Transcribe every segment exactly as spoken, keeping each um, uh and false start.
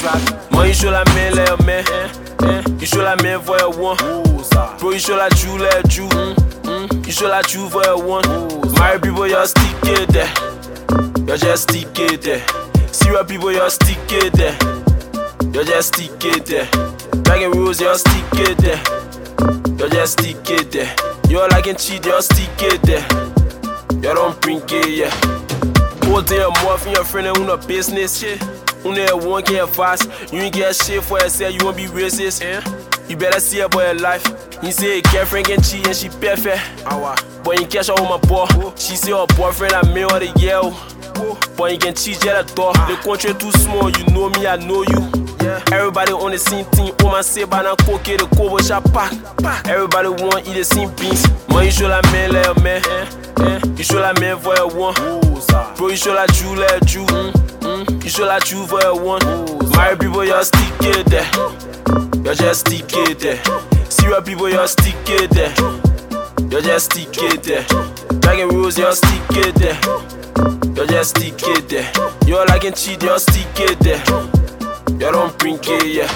Moi, il show la main, les mains. Il show la main, voyez one. Bro, il show la chew, les chew. Il show la chew, voyez one. My people, you stick it there. You just stick it there. Serious people, you stick it there. You just stick it there. Black and rose, you stick it there. You just stick it there. You like and cheat, you stick it there. You don't bring it, yeah. Hold your mouth and your friend and no business, shit. Only one get fast. You ain't get shit for yourself, you won't be racist, eh? You better see about your life. You say your girlfriend can cheat and she perfect. But you catch her with my boy. She say her boyfriend I made her the yell. But you can cheat at the door. The country too small, you know me, I know you. Everybody on the same team. Oh man, say banana coke, the cover shop pack. Everybody want eat the same beans. Man, you show la main, let man. You show la main for your one. Bro, you show la chew, let chew. You show la chew for your one. My people, you stick it there. You just stick it there. Serious people, you stick it there. You just stick it there. Black and rose, you stick it there. You just stick it there. You like and cheat, you stick it there. You don't bring it, yeah.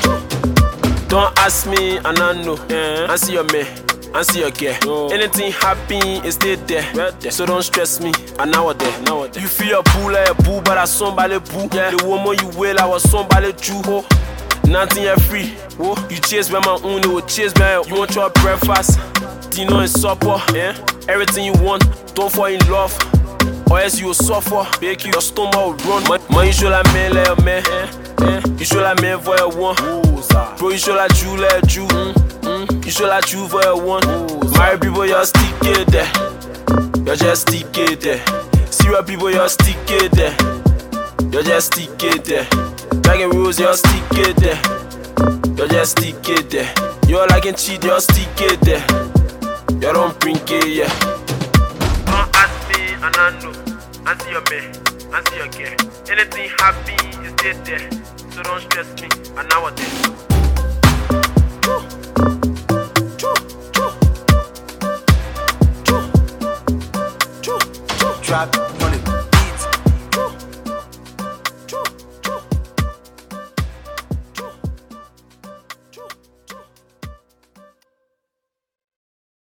Don't ask me, and I know. I see your man, I see your girl. No. Anything happen, it's still there. there. So don't stress me, and now there. Now you feel a boo like a boo, but I somebody boo. Yeah. The woman you will, I was somebody true. Oh. Nothing you free. Oh. You chase by my own, you will chase by. You want your breakfast, dinner and supper. Yeah. Everything you want, don't fall in love. Or else you will suffer, make your stomach will run. Man, you show la main, let your man. You show la main for your one. Bro, you show la chew, let chew. You show la chew for your one. My people, you stick it there. You just stick it there. Serious people, you stick it there. You just stick it there. Black and rose, you stick it there. You just stick it there. You like and cheat, you stick it there. You don't bring it, yeah. Don't ask me, and I know. I see your man, I see your girl. Anything happy is dead there. So don't stress me, and now what there.